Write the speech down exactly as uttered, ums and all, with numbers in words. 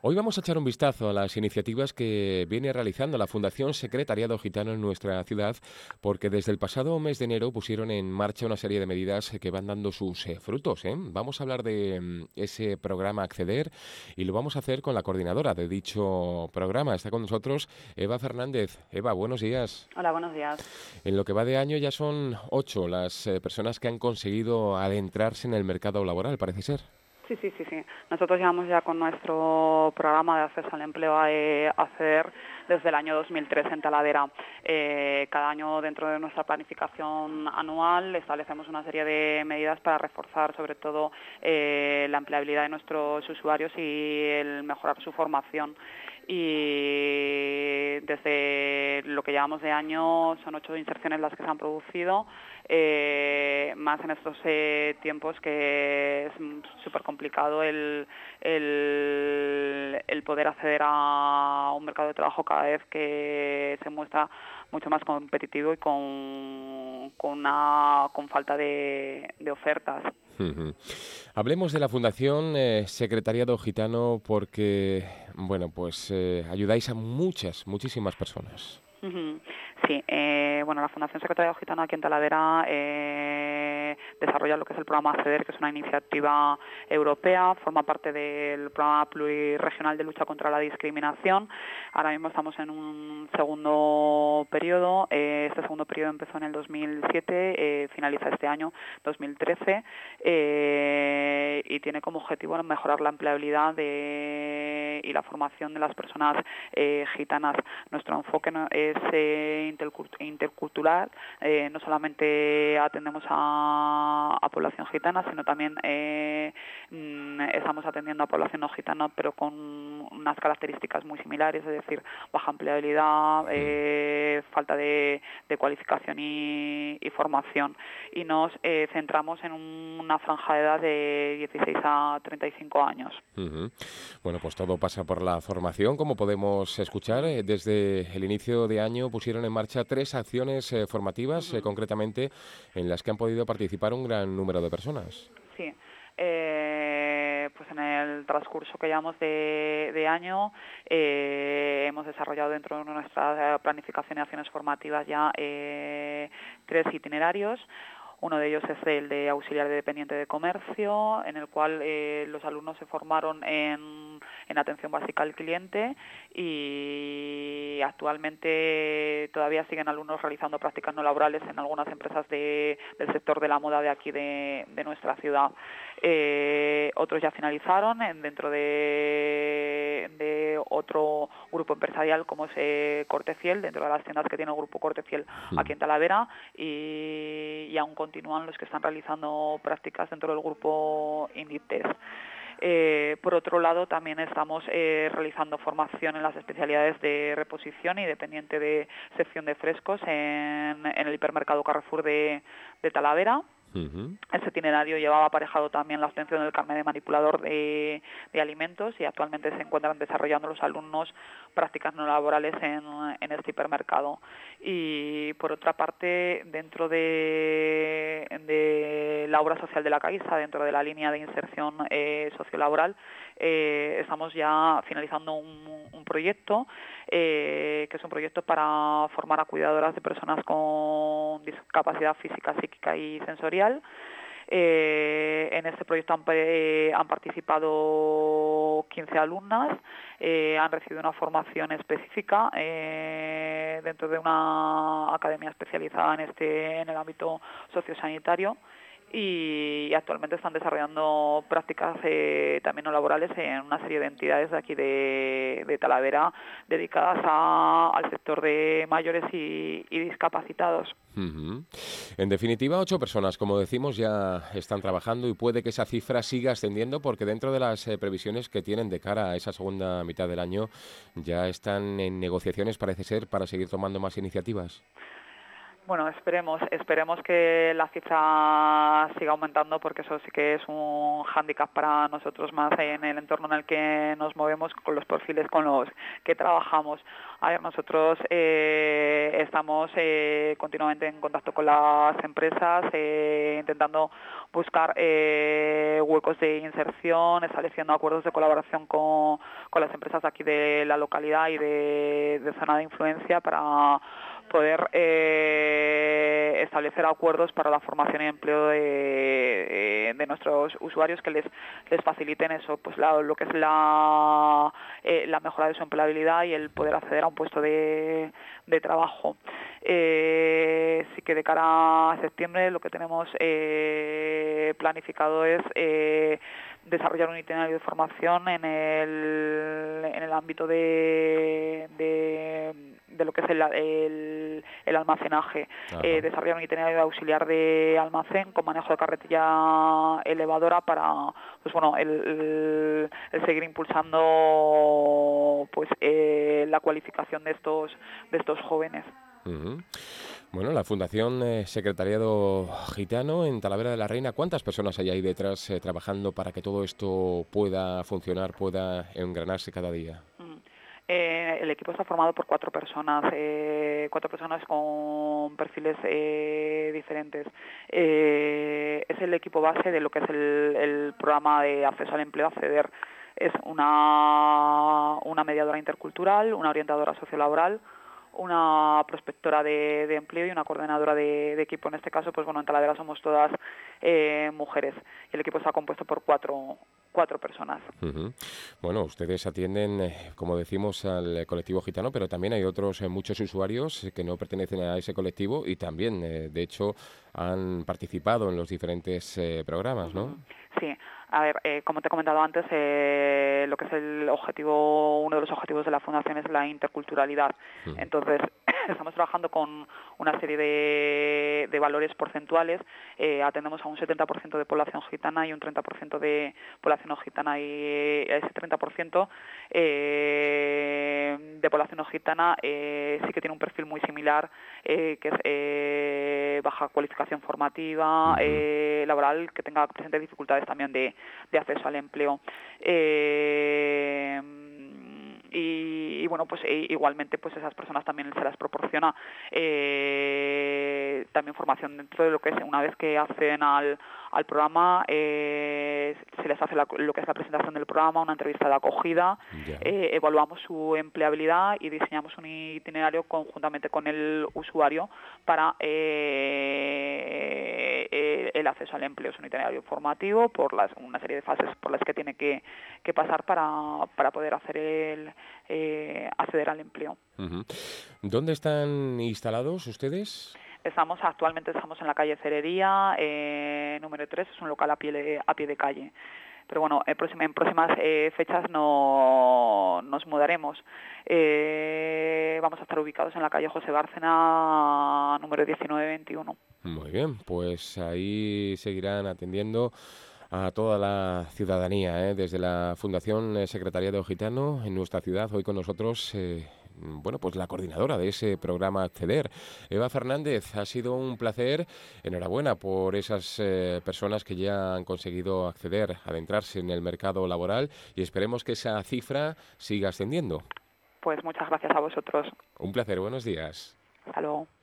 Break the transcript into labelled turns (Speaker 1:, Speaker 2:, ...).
Speaker 1: Hoy vamos a echar un vistazo a las iniciativas que viene realizando la Fundación Secretariado Gitano en nuestra ciudad, porque desde el pasado mes de enero pusieron en marcha una serie de medidas que van dando sus eh, frutos, ¿eh? Vamos a hablar de mm, ese programa Acceder y lo vamos a hacer con la coordinadora de dicho programa. Está con nosotros Eva Fernández. Eva, buenos días.
Speaker 2: Hola, buenos días.
Speaker 1: En lo que va de año ya son ocho las eh, personas que han conseguido adentrarse en el mercado laboral, parece ser.
Speaker 2: Sí, sí, sí, sí. Nosotros llevamos ya con nuestro programa de acceso al empleo a eh, acceder desde el año dos mil tres en Talavera. Eh, cada año dentro de nuestra planificación anual establecemos una serie de medidas para reforzar sobre todo eh, la empleabilidad de nuestros usuarios y el mejorar su formación. Y desde lo que llevamos de año son ocho inserciones las que se han producido, eh, más en estos eh, tiempos que es súper complicado el, el, el poder acceder a un mercado de trabajo cada vez que se muestra mucho más competitivo y con, con, una, con falta de, de ofertas.
Speaker 1: Uh-huh. Hablemos de la Fundación eh, Secretariado Gitano porque, bueno, pues eh, ayudáis a muchas, muchísimas personas.
Speaker 2: Uh-huh. Sí, eh, bueno, la Fundación Secretariado Gitano aquí en Talavera eh, desarrolla lo que es el programa Acceder, que es una iniciativa europea, forma parte del programa pluriregional de lucha contra la discriminación. Ahora mismo estamos en un segundo periodo, eh, este segundo periodo empezó en el dos mil siete, eh, finaliza este año, dos mil trece, eh, y tiene como objetivo mejorar la empleabilidad de, y la formación de las personas eh, gitanas. Nuestro enfoque no, es eh, intercultural, eh, no solamente atendemos a, a población gitana, sino también eh, estamos atendiendo a población no gitana, pero con unas características muy similares, es decir, baja empleabilidad, eh, falta de, de cualificación y, y formación. Y nos eh, centramos en un, una franja de edad de dieciséis a treinta y cinco años.
Speaker 1: Uh-huh. Bueno, pues todo pasa por la formación, como podemos escuchar. Eh, desde el inicio de año pusieron en marcha tres acciones eh, formativas, uh-huh. eh, concretamente, en las que han podido participar un gran número de personas.
Speaker 2: Sí. Eh, pues en el transcurso que llevamos de, de año eh, hemos desarrollado dentro de nuestra planificación y acciones formativas ya eh, tres itinerarios. Uno de ellos es el de auxiliar de dependiente de comercio, en el cual eh, los alumnos se formaron en, en atención básica al cliente y actualmente todavía siguen alumnos realizando prácticas no laborales en algunas empresas de, del sector de la moda de aquí de, de nuestra ciudad. Eh, otros ya finalizaron en, dentro de, de otro grupo empresarial como es eh, Cortefiel, dentro de las tiendas que tiene el grupo Cortefiel aquí en Talavera, y, y aún continúan los que están realizando prácticas dentro del grupo Inditex. Eh, por otro lado, también estamos eh, realizando formación en las especialidades de reposición y dependiente de sección de frescos en, en el hipermercado Carrefour de, de Talavera. Uh-huh. Ese itinerario llevaba aparejado también la obtención del carnet de manipulador de, de alimentos y actualmente se encuentran desarrollando los alumnos prácticas no laborales en, en este hipermercado. Y por otra parte, dentro de, de la obra social de la Caixa, dentro de la línea de inserción eh, sociolaboral, eh, estamos ya finalizando un, un proyecto eh, que es un proyecto para formar a cuidadoras de personas con discapacidad física, psíquica y sensorial. Eh, en este proyecto han, eh, han participado quince alumnas, eh, han recibido una formación específica eh, dentro de una academia especializada en este en el ámbito sociosanitario. Y actualmente están desarrollando prácticas eh, también no laborales en una serie de entidades de aquí de, de Talavera dedicadas a, al sector de mayores y, y discapacitados.
Speaker 1: Uh-huh. En definitiva, ocho personas, como decimos, ya están trabajando y puede que esa cifra siga ascendiendo porque dentro de las eh, previsiones que tienen de cara a esa segunda mitad del año ya están en negociaciones, parece ser, para seguir tomando más iniciativas.
Speaker 2: Bueno, esperemos, esperemos que la cifra siga aumentando porque eso sí que es un hándicap para nosotros más en el entorno en el que nos movemos, con los perfiles con los que trabajamos. A ver, nosotros eh, estamos eh, continuamente en contacto con las empresas, eh, intentando buscar eh, huecos de inserción, estableciendo acuerdos de colaboración con, con las empresas aquí de la localidad y de, de zona de influencia para poder eh, establecer acuerdos para la formación y empleo de, de nuestros usuarios que les, les faciliten eso, pues la, lo que es la, eh, la mejora de su empleabilidad y el poder acceder a un puesto de, de trabajo. Eh, sí que de cara a septiembre lo que tenemos eh, planificado es eh, desarrollar un itinerario de formación en el, en el ámbito de, de, de lo que es el, el, el almacenaje, eh, desarrollar un itinerario de auxiliar de almacén con manejo de carretilla elevadora para pues bueno el, el, el seguir impulsando pues eh, la cualificación de estos de estos jóvenes.
Speaker 1: Uh-huh. Bueno, la Fundación eh, Secretariado Gitano en Talavera de la Reina, ¿cuántas personas hay ahí detrás eh, trabajando para que todo esto pueda funcionar, pueda engranarse cada día?
Speaker 2: Mm. Eh, el equipo está formado por cuatro personas, eh, cuatro personas con perfiles eh, diferentes. Eh, es el equipo base de lo que es el, el programa de acceso al empleo, Acceder. Es una, una mediadora intercultural, una orientadora sociolaboral, una prospectora de, de empleo y una coordinadora de, de equipo. En este caso, pues bueno, en Talavera somos todas eh, mujeres. El equipo está compuesto por cuatro, cuatro personas.
Speaker 1: Uh-huh. Bueno, ustedes atienden, eh, como decimos, al colectivo gitano, pero también hay otros eh, muchos usuarios que no pertenecen a ese colectivo y también, eh, de hecho, han participado en los diferentes eh, programas, ¿no?
Speaker 2: Uh-huh. Sí. A ver, eh, como te he comentado antes, eh, lo que es el objetivo, uno de los objetivos de la Fundación es la interculturalidad. Uh-huh. Entonces, estamos trabajando con una serie de, de valores porcentuales. Eh, atendemos a un setenta por ciento de población gitana y un treinta por ciento de población no gitana. Y ese treinta por ciento eh, de población no gitana eh, sí que tiene un perfil muy similar, eh, que es eh, baja cualificación formativa, uh-huh. eh, laboral, que tenga presentes dificultades también de de acceso al empleo. Eh, y, y bueno, pues e, igualmente pues esas personas también se las proporciona eh, también formación dentro de lo que es, una vez que acceden al, al programa, eh, se les hace la, lo que es la presentación del programa, una entrevista de acogida, yeah. eh, evaluamos su empleabilidad y diseñamos un itinerario conjuntamente con el usuario para eh, eh, el acceso al empleo. Es un itinerario formativo por las, una serie de fases por las que tiene que, que pasar para, para poder hacer el Eh, acceder al empleo.
Speaker 1: Uh-huh. ¿Dónde están instalados ustedes?
Speaker 2: Estamos actualmente estamos en la calle Cerería, eh, número tres, es un local a pie de, a pie de calle. Pero bueno, en, próxima, en próximas eh, fechas no, nos mudaremos. Eh, vamos a estar ubicados en la calle José Bárcena, número diecinueve veintiuno.
Speaker 1: Muy bien, pues ahí seguirán atendiendo a toda la ciudadanía, ¿eh? Desde la Fundación Secretariado Gitano en nuestra ciudad. Hoy con nosotros, eh, bueno, pues la coordinadora de ese programa Acceder, Eva Fernández. Ha sido un placer. Enhorabuena por esas eh, personas que ya han conseguido acceder, adentrarse en el mercado laboral y esperemos que esa cifra siga ascendiendo.
Speaker 2: Pues muchas gracias a vosotros.
Speaker 1: Un placer, buenos días.
Speaker 2: Hasta luego.